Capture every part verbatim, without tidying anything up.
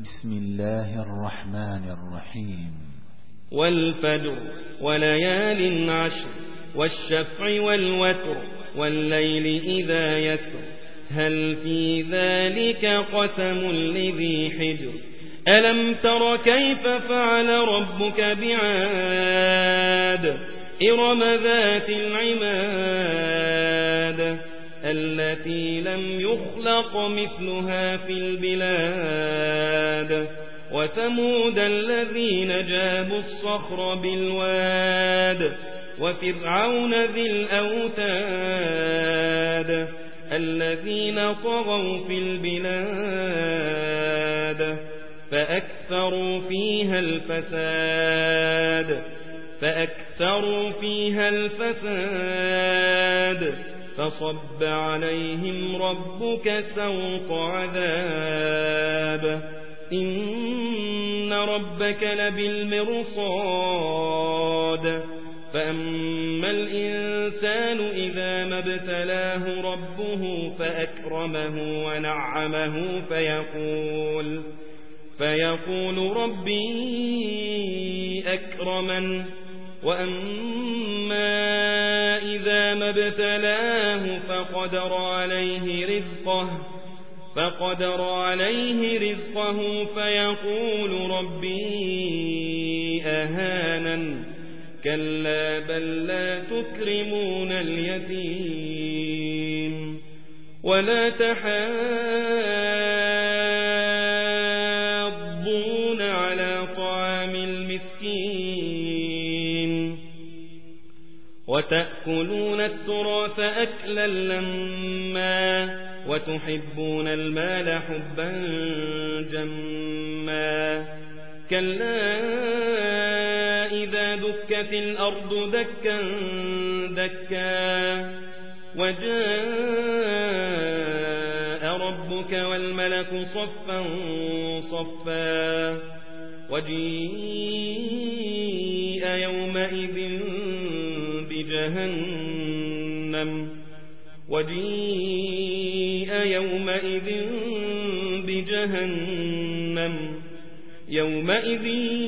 بسم الله الرحمن الرحيم والفجر وليال عشر والشفع والوتر والليل إذا يسر هل في ذلك قسم لذي حجر ألم تر كيف فعل ربك بعاد إرم ذات العماد التي لم يخلق مثلها في البلاد وثمود الذين جابوا الصخر بالواد وفرعون ذي الأوتاد الذين طغوا في البلاد فأكثروا فيها الفساد فأكثروا فيها الفساد فصب عليهم ربك سوط عذاب إن ربك لبالمرصاد فأما الإنسان إذا ما ابتلاه ربه فأكرمه ونعمه فيقول فيقول ربي أكرمن وأما إذا ما ابتلاه فقدر عليه رزقه فقدر عليه رزقه فيقول ربي أهانن كلا بل لا تكرمون اليتيم ولا تحاضون على طعام المسكين وتأكلون التراث أكلا لما وتحبون المال حبا جما كلا إذا دكت الأرض دكا دكا وجاء ربك والملك صفا صفا وجيء يومئذ بجهنم وجيء يومئذ بجهنم يومئذ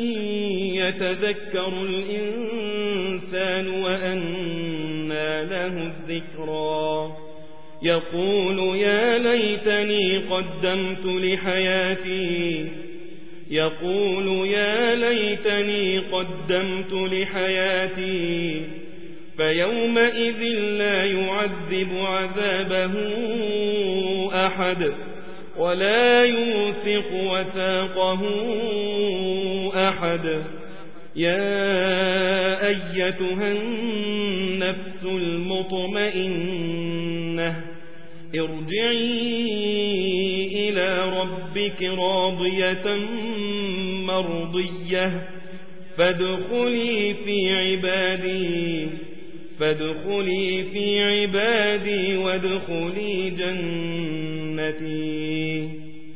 يتذكر الإنسان وأنى له الذكرى يقول يا ليتني قدمت لحياتي يقول يا ليتني قدمت لحياتي فيومئذ لا يعذب عذابه أحد ولا يوثق وثاقه أحد يا أيتها النفس المطمئنة ارجعي إلى ربك راضية مرضية فادخلي في عبادي فادخلي في عبادي وادخلي جنتي